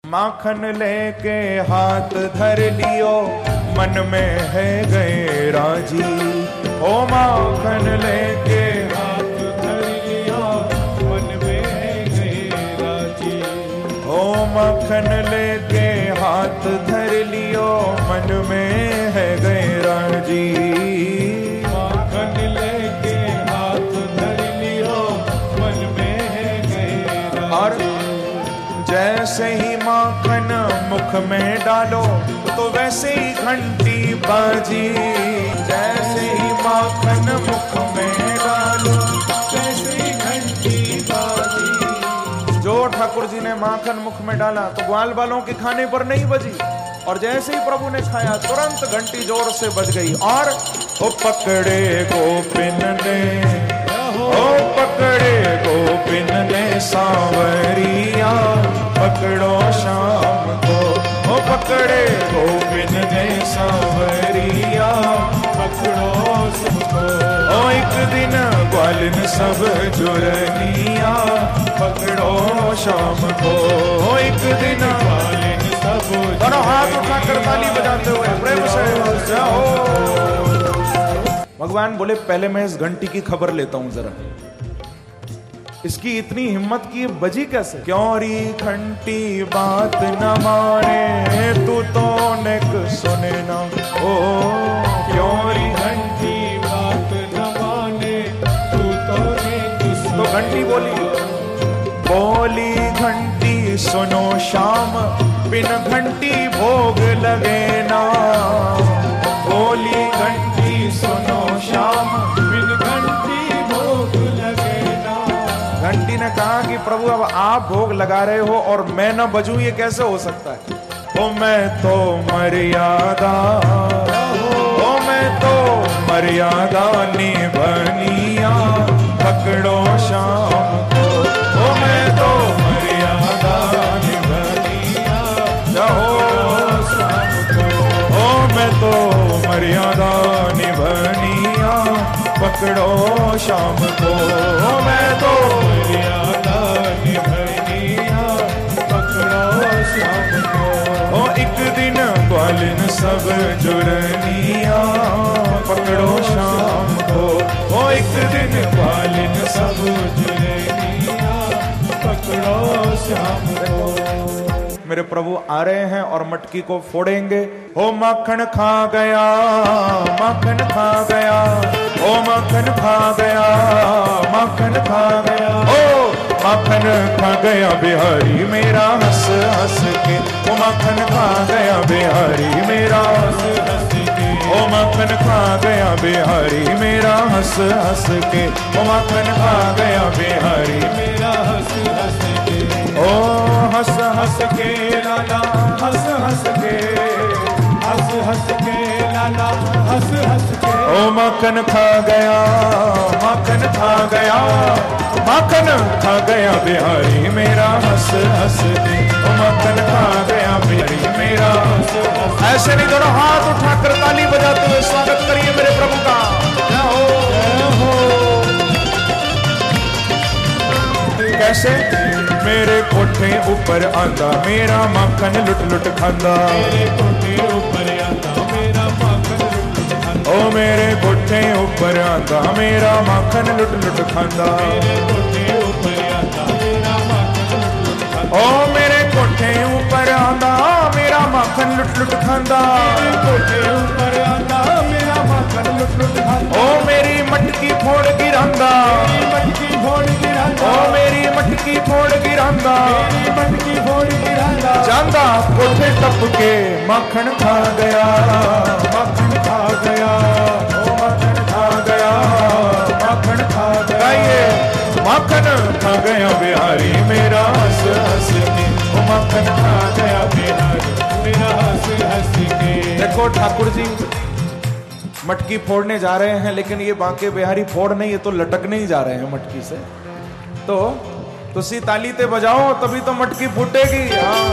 माखन लेके हाथ धर लियो, मन में है गए राजी। ओ माखन लेके हाथ धर लियो, मन में है गए राजी। ओ माखन लेके हाथ धर लियो, मन में है गए राजी। माखन लेके हाथ धर लियो, मन में है गए राजी। और जैसे ही माखन मुख में डालो तो वैसे ही घंटी बाजी। जैसे ही माखन मुख में डालो वैसे ही घंटी बाजी। जो ठाकुर जी ने माखन मुख में डाला तो ग्वाल वालों के खाने पर नहीं बजी, और जैसे ही प्रभु ने खाया तुरंत घंटी जोर से बज गई। और ओ पकड़े गोपिन ने, ओ पकड़े गोपिन ने सांवरिया, पकड़ो शाम को। ओ पकड़े गोपिन ने सांवरिया, पकड़ो सबको। ओ एक दिन ग्वालिन सब जुरनिया, पकड़ो शाम को। ओ एक दिन ग्वालिन सब। दोनों हाथ उठाकर ताली बजाते हुए प्रेम से जाओ। भगवान बोले पहले मैं इस घंटी की खबर लेता हूं जरा, इसकी इतनी हिम्मत की बजी कैसे? क्यों री घंटी बात न माने, तू तो नेक सुने ना। ओ क्यों री घंटी बात न माने, तू तो नेक सुने। तो घंटी बोली, बोली घंटी सुनो श्याम, बिन घंटी भोग लगे ना। बोली घंटी सुनो श्याम, बिन घंटी भोग लगे ना। घंटी ने कहा कि प्रभु अब आप भोग लगा रहे हो और मैं न बजूं, ये कैसे हो सकता है? ओ मैं तो मर्यादा, ओ मैं तो मर्यादा निभनिया, पकड़ो शाम को। ओ मैं तो मर्यादा निभनिया, जाओ शाम को। ओ मैं तो मर्यादा निभनिया, पकड़ो शाम को। ओ मैं तो मर्यादा निभनिया, पकड़ो शाम को। ओ एक दिन ग्वालिन सब जुरनिया, पकड़ो शाम को। ओ एक दिन ग्वालिन सब जुरनिया, पकड़ो शाम को। मेरे प्रभु आ रहे हैं और मटकी को फोड़ेंगे। ओ माखन खा गया, माखन खा गया, ओ माखन खा गया, माखन खा गया। ओ माखन खा गया बिहारी मेरा हंस हंस के। ओ माखन खा गया बिहारी मेरा हंस हंस के। ओ माखन खा गया बिहारी मेरा हंस हंस के। ओ माखन खा गया बिहारी मेरा हंस हंस के। ओ हंस हंस के लाला, हंस हंस के, हंस हंस के लाला, हंस हंस के। ओ माखन खा गया, माखन खा गया, माखन खा गया बिहारी मेरा हंस हंस के। ओ माखन खा गया बिहारी मेरा हंस हंस। ऐसे नहीं, दोनों हाथ उठाकर ताली बजाते हुए स्वागत करिए मेरे प्रभु का। जय हो, जय हो। कैसे? मेरे कोठे ऊपर आंदा मेरा माखन लुट लुट खांदा। मेरे कोठे ऊपर आंदा मेरा माखन लुट लुट खांदा। ओ मेरे कोठे ऊपर आंदा मेरा माखन लुट लुट खांदा। मेरे कोठे ऊपर आंदा मेरा माखन लुट लुट खांदा। ओ मेरे कोठे ऊपर आंदा मेरा माखन लुट लुट खांदा। मेरे कोठे ऊपर आंदा मेरा माखन लुट लुट खांदा। ओ मेरी मटकी फोड़ गिरांदा, मेरी मटकी फोड़ गिरांदा। ओ मेरी मटकी फोड़ गिरांदा, मेरी मटकी फोड़ गिरांदा। जांदा कोठे टप के माखन खा गया, माखन खा गया, ओ माखन खा गया, माखन खा गया। ये माखन खा गया बिहारी मेरा हंस हंस के। ओ माखन खा गया बिहारी मेरा हंस हंस के। देखो ठाकुर जी मटकी फोड़ने जा रहे हैं, लेकिन ये बांके बिहारी फोड़ नहीं, ये तो लटकने ही जा रहे हैं मटकी से। तो तुसी ताली ते बजाओ तभी तो मटकी फूटेगी। हाँ,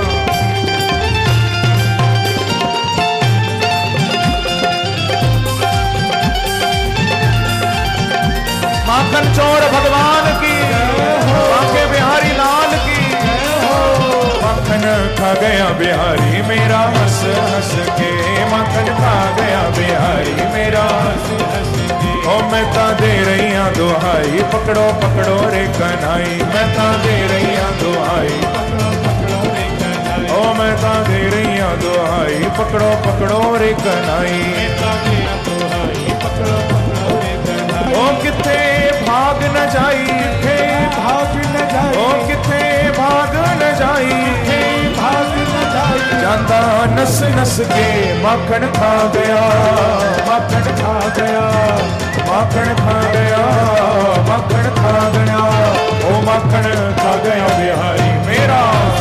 माखन चोर भगवान की, बांके बिहारी लाल की। माखन खा खा गया बिहारी मेरा हंस हंस के, माखन खा गया बिहारी मेरा हंस हंस के। ओ मैं ता दे रही हाँ दुहाई, पकड़ो पकड़ो रे कन्हाई, मैं ता दे रही हाँ दुहाई, पकड़ो पकड़ो रे कन्हाई। ओ मैं ता दे रही हाँ दुहाई, पकड़ो पकड़ो रे कन्हाई, मैं ता दे रही दुहाई, पकड़ो पकड़ो रे कन्हाई। ओ किथे भाग न जाई, किथे भाग न जाई, ओ किथे भाग न जाई, भाग न जाई। जाता नस नस के माखन खा गया, माखन खा गया, माखन खा गया, माखन खा गया। ओ माखन खा गया बिहारी मेरा,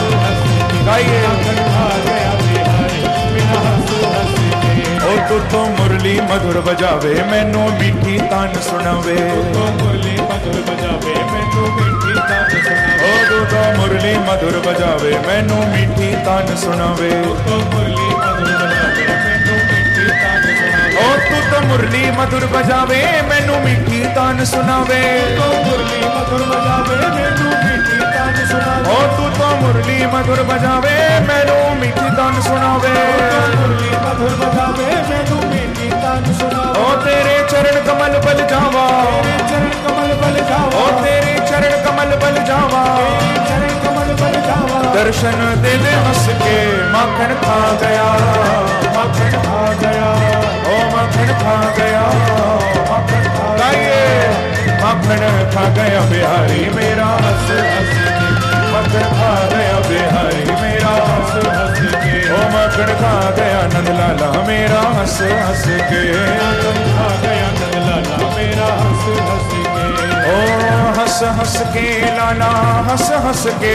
गाइए माखन खा गया बिहारी मेरा हंस हंस के। ओ तू तो मुरली मधुर बजावे मैनू मीठी तान सुनावे, तो मुरली मधुर बजावे मैनू मीठी तान सुनावे। ओ तू तो मुरली मधुर बजावे मैनू मीठी तान सुनावे, तो मुरली मधुर बजावे मैनू मीठी तान सुनावे। ओ तू तो मुरली मधुर बजावे मैनू मीठी तान सुनावे, तो मुरली मधुर बजावे मैनू मीठी तान सुनावे। ओ तू तो मुरली मधुर बजावे मैनू मीठी तान सुनावे, मुरली मधुर बजावे मैनू मीठी तान सुनावे। ओ तेरे चरण कमल बल जावा, तेरे चरण कमल बल जावा, ओ तेरे चरण कमल बल जावा, तेरे चरण कमल बल जावा। दर्शन दे दे हंस के माखन खा गया, माखन खा गया, ओ माखन खा गया, माखन खा गया, माखन खा गया बिहारी मेरा हंस हंस के, माखन खा गया बिहारी मेरा हंस हंस के। ओ माखन खा गया नंदलाला मेरा हंस हंस के, माखन खा गया नंदलाला मेरा हंस हंस के। ओ हंस हंस के लाला हंस हंस के,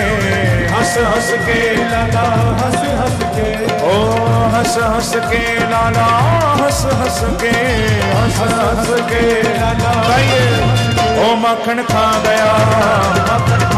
हंस हंस के लाला हंस हंस के। ओ हंस हंस के लाला हंस हंस के, हंस हंस के लाला। ओ माखन खा गया, माखन